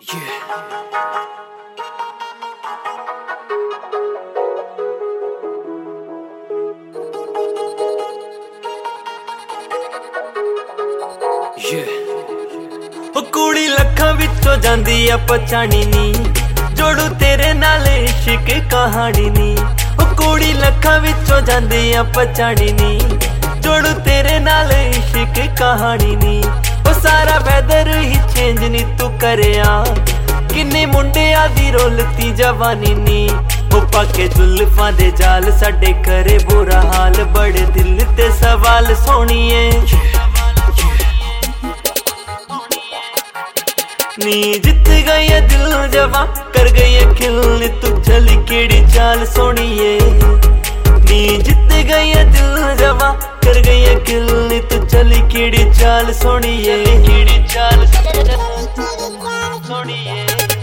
कुड़ी लखां विचों जांदी आ पछाणी नी, जोड़ू तेरे नाल इश्क कहानी नी। कुड़ी लखां विचों जांदी आ पछाणी नी, जोड़ू तेरे नाल इश्क कहानी नी। ओ सारा वैदर ही चेंज नी तू करया, किन्ने मुंडिया दी रोलती जवानी नी। ओ पाके जुल्फां दे जाल साडे करे बुरा हाल, बड़े दिल ते सवाल सोनिए नी। जित गई है दिल जवा कर गई है खिल, नी तू चली केड़ी चाल सोनिए नी। जित गई है दिल जवा कर गई है खिल, नी तू चली केड़ी चाल सोनिए, केड़ी चाल सोनिए।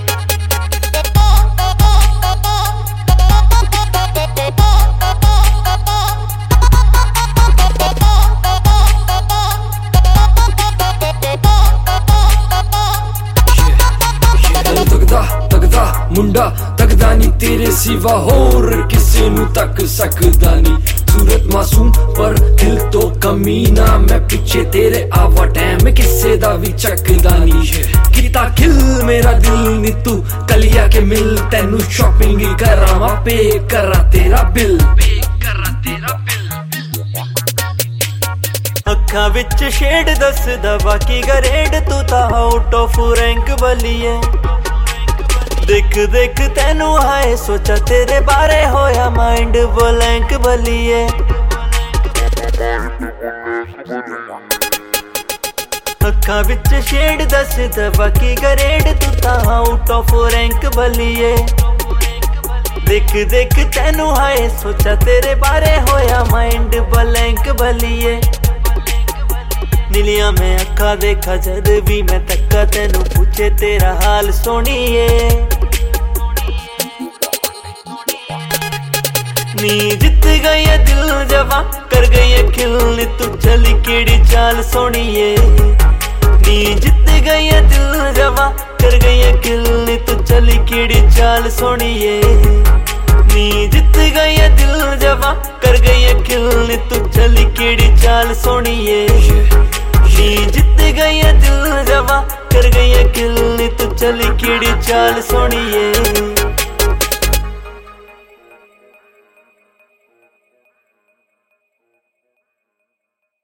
तकदा मुंडा तकदा नी तेरे सिवा होर किसे नू तक सकदा नी। सूरत मासूम पर दिल तो कमीना, मैं पीछे तेरे आवा टैम किसे दा भी चकदा नी। किता किल मेरा दिल नी तू कलिया के मिल, तेनू शॉपिंग करावा पे करा तेरा बिल। अखां विच शेड दसदा बाकी ग्रेड, तू ता आउट ऑफ रैंक बलिए। देख देख तेनू हाय सोचा तेरे बारे होया माइंड ब्लैंक बलिए। अखां विच शेड दसदा बाकी ग्रेड, तू ता आउट ऑफ रैंक बलिए। देख देख तेनू हाय सोचा तेरे बारे होया माइंड ब्लैंक बलिए। नीलिया में अखा देखा जद भी मैं तक्का, तेनू पूछे तेरा हाल सोनिए नी। जित गई है दिल जवा कर गई है खिल, नी तू चली केड़ी चाल सोनिए नी। जित गई है दिल जवा कर गई है खिल, नी तू चली केड़ी चाल सोनिए नी। जित गई है दिल जवा कर गई है खिल, नी तू चली केड़ी चाल सोनिए नी। जित गई है दिल जवा कर गई है खिल, नी तू चली केड़ी चाल सोनिए।